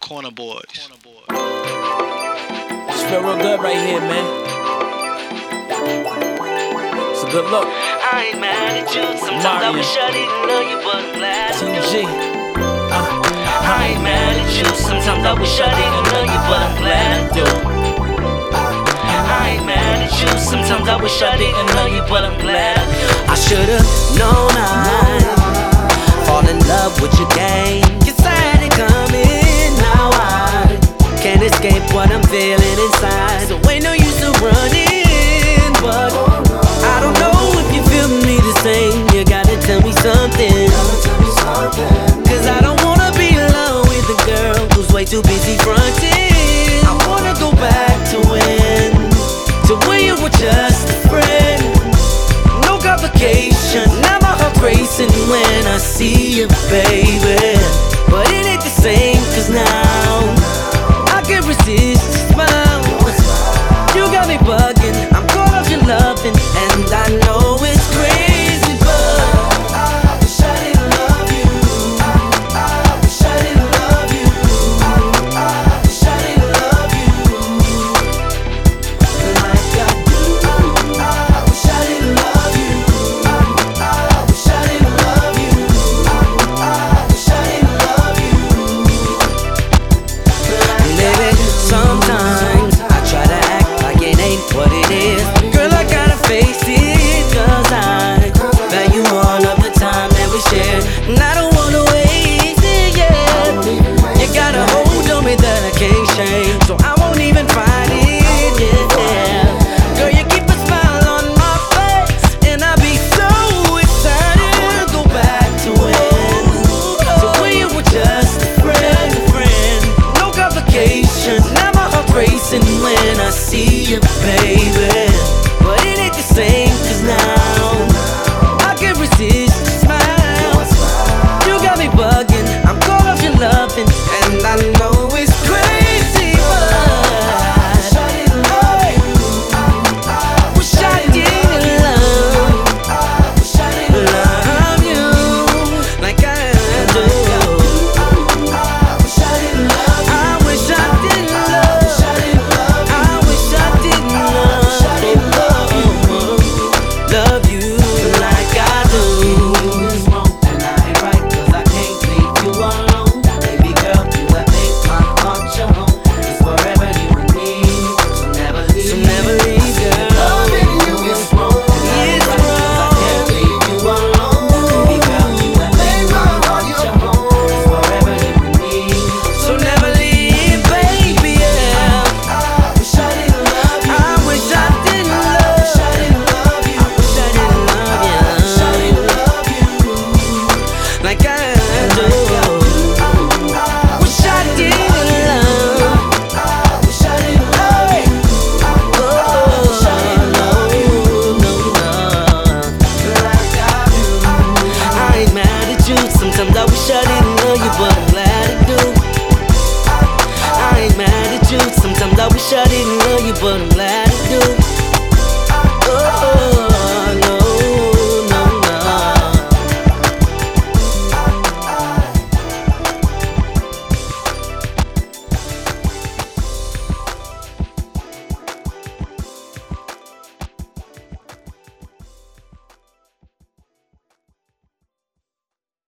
Corner Boys. It's feel real good right here, man. It's a good look. I ain't mad at you. Sometimes I wish I didn't love you, but I'm glad I do. TG. I ain't mad at you. Sometimes I wish I didn't love you, but I'm glad I do. I ain't mad at you. Sometimes I wish I didn't love you, but I'm glad I do. I should've known I'd fall in love with your game. You said it coming. Now I can't escape what I'm feeling inside. So ain't no use to running, but I don't know if you feel me the same. You gotta tell me something, cause I don't wanna be alone with a girl who's way too busy fronting. I wanna go back to when you were just a friend. No complication, now my heart's racing when I see you, baby. But it ain't the same, cause now I can't resist your smile. You got me bugging, I'm caught up your loving, and I know it's crazy, but I wish I didn't love you. I wish I didn't love you. I wish I didn't love you like I do. I wish I didn't love you. I wish I didn't love you. I wish I didn't love you. Baby, sometimes I try to act like it ain't what it is. Girl, I gotta face it, cause I value all of the time that we share, and I don't wanna waste it, yeah. You got a hold on me that I can't shake, so I won't even fight it, yeah. Girl, you keep a smile on my face, and I be so excited to go back to when you were just a friend. No complication, now my heart's racing when I see you, baby. But it ain't the same, cause now I can't resist your smile. You got me bugging, I'm caught off your loving, and I know it's crazy, but I wish I didn't love you. I wish I didn't love you like I do. I wish I didn't love you. I wish I didn't love. I wish I didn't love you like I do. And I ain't right, cause I can't leave you alone. Baby girl, you have made my heart your home. It's forever you and me, so never leave, girl. Loving you is wrong. It's wrong. I can't leave you alone. Baby girl, you have made my heart your home. It's forever you and me, so never leave, baby, yeah. I wish I didn't love you. I wish I didn't love. I wish I didn't love you. I wish I didn't love you. I wish I didn't love you like I do. I wish I didn't love. I wish I didn't love you. I wish I didn't love you, like I do. I ain't mad at you. Sometimes I wish I didn't love you, but I'm glad I do. I ain't mad at you. Sometimes I wish I didn't love you, but I'm glad I do.